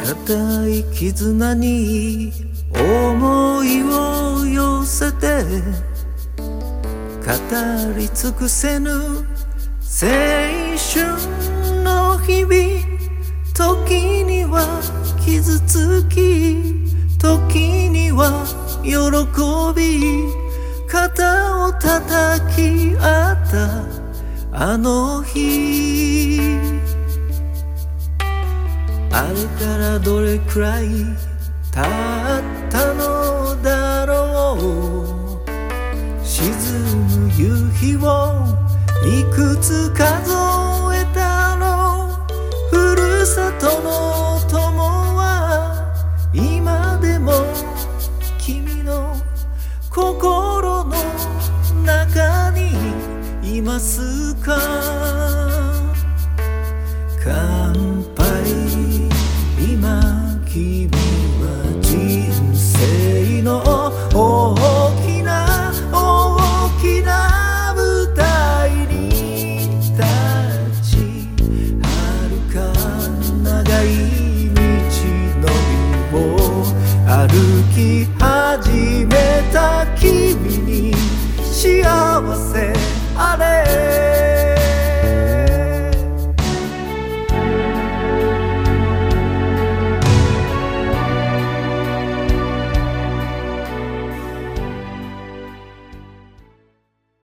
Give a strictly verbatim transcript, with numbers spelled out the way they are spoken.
固い絆に思いを寄せて語り尽くせぬ青春の日々、時には傷つき、時には喜び、肩を叩き合ったあの日。あれからどれくらい経ったのだろう。沈む夕日をいくつ数えたの。ふるさとの友は今でも君の心の中にいますか。乾杯。今君は人生の大きな大きな舞台に立ち、遥か長い道のりを歩き